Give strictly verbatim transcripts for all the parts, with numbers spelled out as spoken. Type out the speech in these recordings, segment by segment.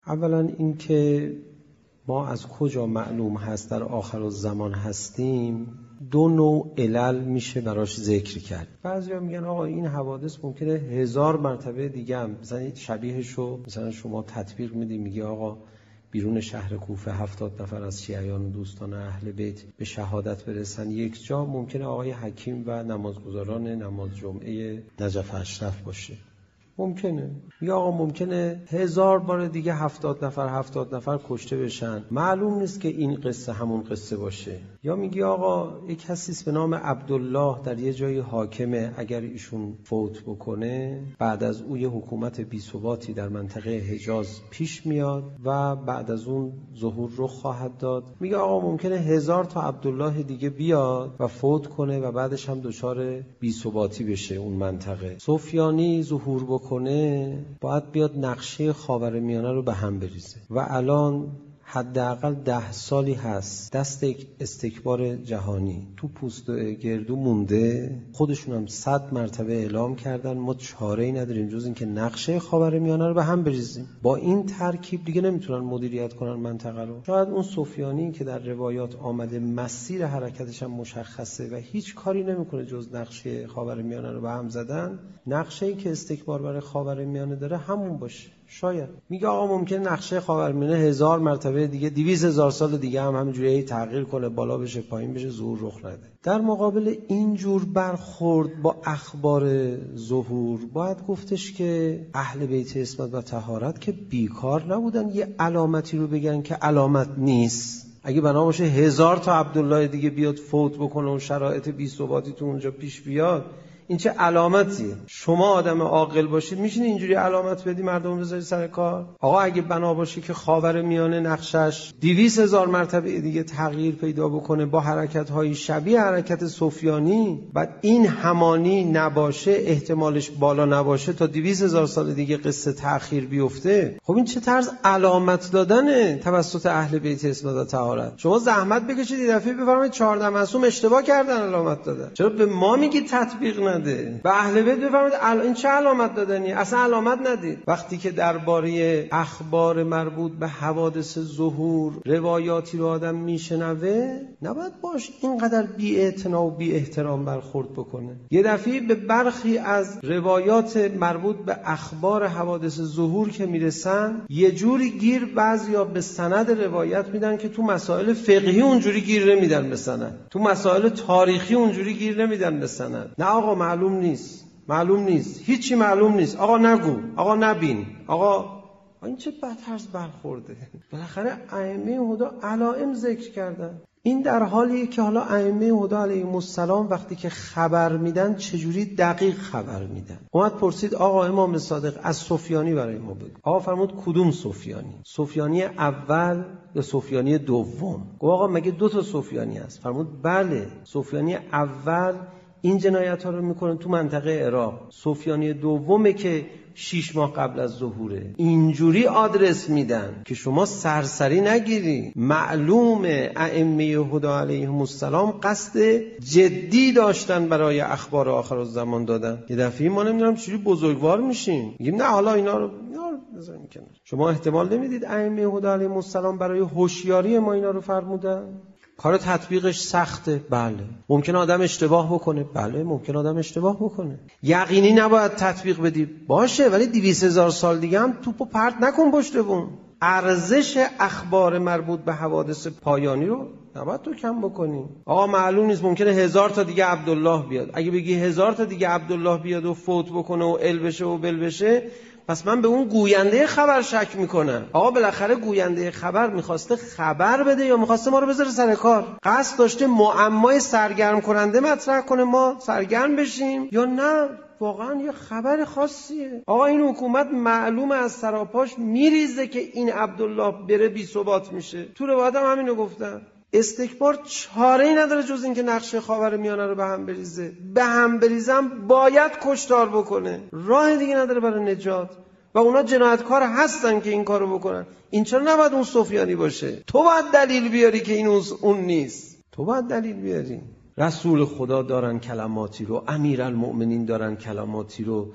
اولا این که ما از کجا معلوم هست در آخر الزمان هستیم، دو نوع علل میشه براش ذکر کرد. بعضیا میگن آقا این حوادث ممکنه هزار مرتبه دیگه هم مثلا شبیهشو مثلا شما تطبیق میدی، میگی آقا بیرون شهر کوفه هفتاد نفر از شیعیان و دوستان اهل بیت به شهادت برسن یک جا، ممکنه آقای حکیم و نمازگزاران نماز جمعه نجف اشرف باشه. ممکنه. یا آقا ممکنه هزار بار دیگه هفتاد نفر هفتاد نفر کشته بشن، معلوم نیست که این قصه همون قصه باشه. یا میگی آقا یک کسیست به نام عبدالله در یه جای حاکمه، اگر ایشون فوت بکنه بعد از او یه حکومت بی‌ثباتی در منطقه حجاز پیش میاد و بعد از اون ظهور رخ خواهد داد. میگه آقا ممکنه هزار تا عبدالله دیگه بیاد و فوت کنه و بعدش هم دچار بی‌ثباتی بشه اون منطقه. سفیانی ظهور بکنه کنه باید بیاد نقشه خاورمیانه رو به هم بریزه و الان حداقل ده سالی هست دست استکبار جهانی تو پوست گردو مونده، خودشون هم صد مرتبه اعلام کردن ما چاره‌ای نداریم جز این که نقشه خاورمیانه رو به هم بریزیم. با این ترکیب دیگه نمیتونن مدیریت کنن منطقه رو. شاید اون سفیانی که در روایات آمده مسیر حرکتش هم مشخصه و هیچ کاری نمیکنه جز نقشه خاورمیانه رو به هم زدن، نقشه‌ای که استکبار برای خاورمیانه داره همون باشه. شاید میگه آقا ممکنه نقشه خاورمیانه هزار مرتبه دیگه دویست هزار سال دیگه هم همینجوری تغییر کنه، بالا بشه پایین بشه، ظهور رخ نده. در مقابل اینجور برخورد با اخبار ظهور باید گفتش که اهل بیت عصمت و طهارت که بیکار نبودن یه علامتی رو بگن که علامت نیست. اگه بنا باشه هزار تا عبدالله دیگه بیاد فوت بکنه و شرایط بی‌ثباتی تو اونجا پیش بیاد، این چه علامتیه؟ شما آدم عاقل باشید میشین اینجوری علامت بدی مردم بذاری سر کار؟ آقا اگه بنا باشه که خاورمیانه نقشش دویست هزار مرتبه دیگه تغییر پیدا بکنه با حرکت‌های شبیه حرکت سفیانی، بعد این همانی نباشه، احتمالش بالا نباشه تا دویست هزار سال دیگه قصه تأخیر بیفته، خب این چه طرز علامت دادنه توسط اهل بیت عصمت و طهارت؟ شما زحمت بکشید این دفعه بفرمایید چهارده معصوم اشتباه کردن علامت دادن، چرا به ما میگی تطبیق نه؟ به اهل بیت بفرمایید این چه علامت دادنی؟ اصلا علامت ندید. وقتی که درباره اخبار مربوط به حوادث ظهور روایاتی رو آدم میشنوه نباید باش اینقدر بی‌اعتنا و بی احترام برخورد بکنه. یه دفعه به برخی از روایات مربوط به اخبار حوادث ظهور که میرسن یه جوری گیر بعضیا به سند روایت میدن که تو مسائل فقهی اونجوری گیر نمیدن به سند، تو مسائل تاریخی اونجوری گیر نمیدن به سند. نه آقا معلوم نیست، معلوم نیست، هیچی معلوم نیست، آقا نگو، آقا نبین، آقا این چه بدطرز برخورده. بالاخره ائمه هدی علائم ذکر کردن. این در حالیه که حالا ائمه هدی علیهم السلام وقتی که خبر میدن چجوری دقیق خبر میدن. اومد پرسید آقا امام صادق از سفیانی برای ما بگو. آقا فرمود کدوم سفیانی؟ سفیانی اول یا سفیانی دوم؟ گفت آقا مگه دو تا سفیانی هست؟ فرمود بله، سفیانی اول این جنایت ها رو میکنن تو منطقه عراق، سفیانی دومه که شیش ماه قبل از ظهوره. اینجوری آدرس میدن که شما سرسری نگیری. معلومه ائمه هدی علیهم السلام قصد جدی داشتن برای اخبار آخر الزمان دادن. یه دفعه ما نمیدونم چجوری بزرگوار میشیم میگیم نه حالا اینا رو اینا رو بذاریم کنار. شما احتمال نمیدید ائمه هدی علیهم السلام برای هوشیاری ما اینا رو فرمودن؟ کار تطبیقش سخته، بله. ممکن آدم اشتباه بکنه، بله. ممکن آدم اشتباه بکنه. یقینی نباید تطبیق بدی، باشه، ولی دویست هزار سال دیگه هم توپو پرت نکن پشت بون. ارزش اخبار مربوط به حوادث پایانی رو نباید تو کم بکنی. آقا معلوم نیست، ممکنه هزار تا دیگه عبدالله بیاد. اگه بگی هزار تا دیگه عبدالله بیاد و فوت بکنه و ال بشه و بل بشه، پس من به اون گوینده خبر شک میکنم. آقا بالاخره گوینده خبر میخواسته خبر بده یا میخواسته ما رو بذاره سر کار؟ قصد داشته معمای سرگرم کننده مطرح کنه ما سرگرم بشیم یا نه واقعا یه خبر خاصیه؟ آقا این حکومت معلومه از سراپاش میریزه که این عبدالله بره بی ثبات میشه. تو روایت هم همینو گفتن. استکبار چاره‌ای نداره جز اینکه نقشه خاورمیانه رو به هم بریزه. به هم بریزم باید کشتار بکنه، راه دیگه نداره برای نجات. و اونا جنایتکار هستن که این کارو بکنن. این چرا نباید اون سفیانی باشه؟ تو باید دلیل بیاری که این اون نیست. تو باید دلیل بیاری. رسول خدا دارن کلماتی رو، امیرالمؤمنین دارن کلماتی رو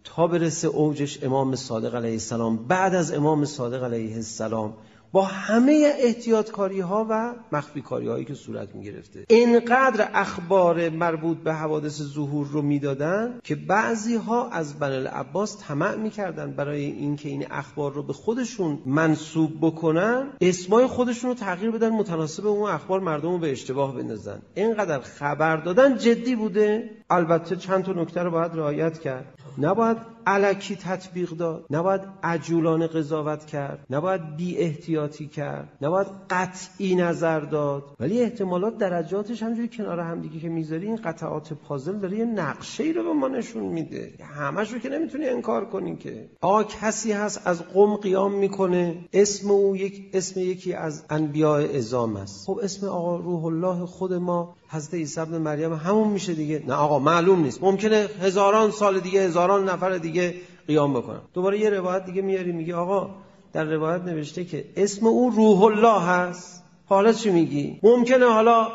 تا برسه اوجش امام صادق علیه السلام، بعد از امام صادق علیه السلام با همه احتیاطکاری ها و مخفی کاری هایی که صورت می گرفته، اینقدر اخبار مربوط به حوادث ظهور رو میدادن که بعضی ها از بنی العباس طمع میکردن برای اینکه این اخبار رو به خودشون منسوب بکنن، اسمای خودشون رو تغییر بدن متناسب اون اخبار مردم رو به اشتباه بندازن. اینقدر خبر دادن جدی بوده. البته چند تا نکته رو باید رعایت کرد. نباید الکی تطبیق داد، نباید عجولانه قضاوت کرد، نباید بی احتیاطی کرد، نباید قطعی نظر داد، ولی احتمالات درجاتش همجوری کنار هم دیگه که میذاری این قطعات پازل داره یه نقشه‌ای رو به ما نشون میده. همش رو که نمیتونی انکار کنی که. آقا کسی هست از قم قیام میکنه، اسم او یک اسم یکی از انبیاء اعظام است. خب اسم آقا روح الله خود ما حضرت عیسی ابن مریم همون میشه دیگه. نه آقا معلوم نیست، ممکنه هزاران سال دیگه هزاران نفر دیگه قیام بکنن. دوباره یه روایت دیگه میاری میگه آقا در روایت نوشته که اسم او روح الله هست. حالا چی میگی؟ ممکنه حالا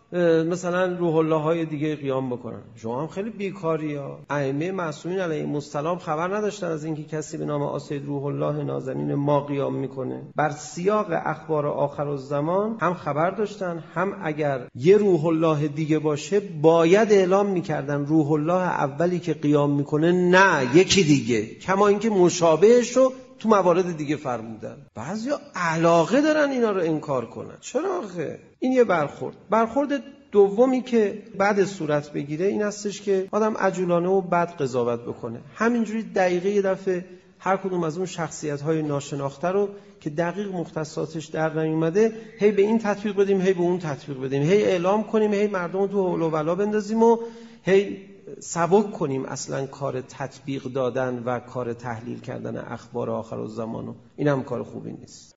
مثلا روح الله های دیگه قیام بکنن. شما هم خیلی بیکاری ها. ائمه معصومین علیهم السلام خبر نداشتن از اینکه کسی به نام آسید روح الله نازنین ما قیام میکنه. بر سیاق اخبار آخرالزمان هم خبر داشتن، هم اگر یه روح الله دیگه باشه باید اعلام میکردن روح الله اولی که قیام میکنه نه یکی دیگه، کما اینکه مشابهش رو تو موارد دیگه فرمودن. بعضیا علاقه دارن اینا رو انکار کنن. چرا آخه؟ این یه برخورد. برخورد دومی که بعد صورت بگیره این هستش که آدم عجولانه و بد قضاوت بکنه. همینجوری دقیقه یه دفعه هر کدوم از اون شخصیت‌های ناشناخته رو که دقیق مختصاتش در نیومده هی به این تطبیق بدیم، هی به اون تطبیق بدیم، هی اعلام کنیم، هی مردم تو حول و ولا بندازیم و هی سبک کنیم اصلا کار تطبیق دادن و کار تحلیل کردن اخبار آخرالزمانو. این هم کار خوبی نیست.